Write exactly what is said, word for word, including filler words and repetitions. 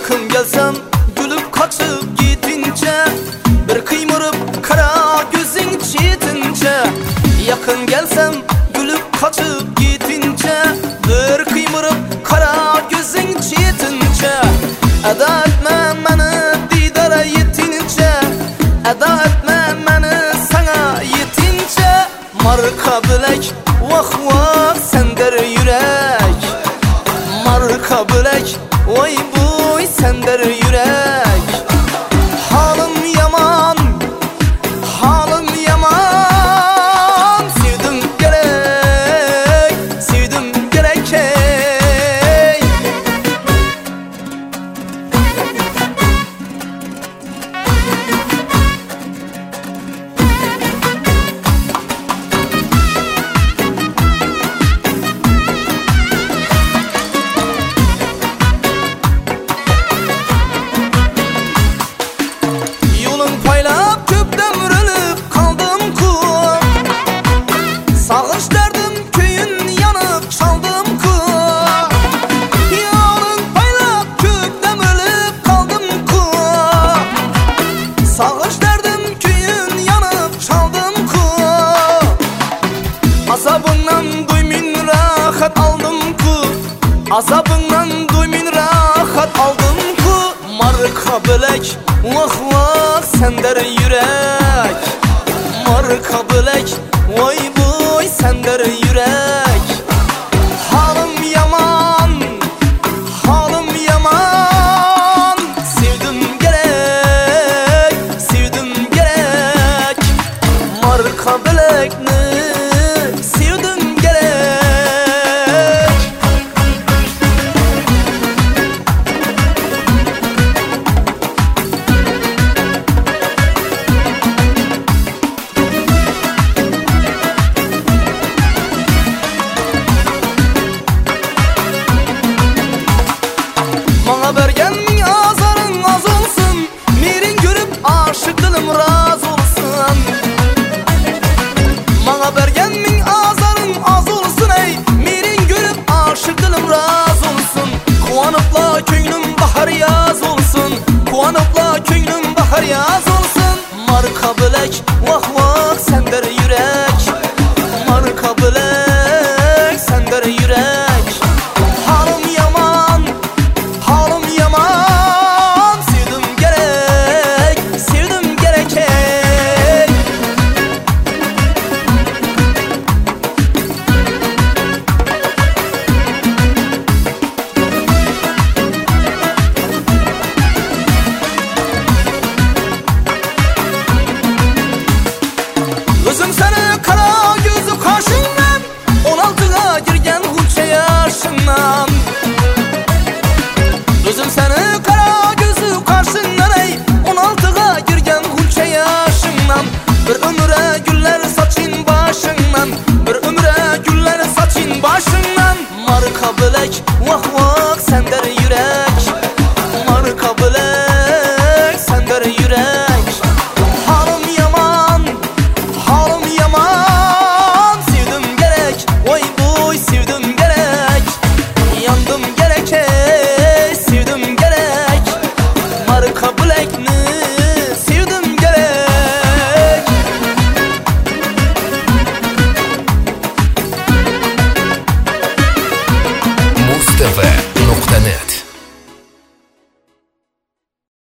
Yakın gelsem gülüp kaçıp gitince, bir kıymırıp kara gözün çitince. Yakın gelsem gülüp kaçıp gitince, bir kıymırıp kara gözün çitince. Eda etme beni didara yetince, eda etme beni sana yetince. Marka bilek vah vah sender yürek, marka bilek oy buy sender yürek. Halim yaman, halim yaman, sevdim gerek, sevdim gerek hey. Paylap köpten vurulup kaldım ku, sağış derdim köyün yanıp çaldım ku. Yolun paylap köpten vurulup kaldım ku, sağış derdim köyün yanıp çaldım ku. Azabından duymin rahat aldım ku, azabından duymin rahat aldım ku. Marka bilek vah vah sender yürek, marka bilek vay buy sender yürek. Halim yaman, halim yaman, sevdim gerek, sevdim gerek. Marka bilekni sevdim gerek. Bana bergen azarın az olsun, mirin görüp aşık dilim razı olsun. Bana bergen min azarın az olsun ey, mirin görüp aşık dilim razı olsun. Kuanıpla köynüm bahar yaz olsun, kuanıpla köynüm bahar yaz olsun. Marka bilek vah vah sender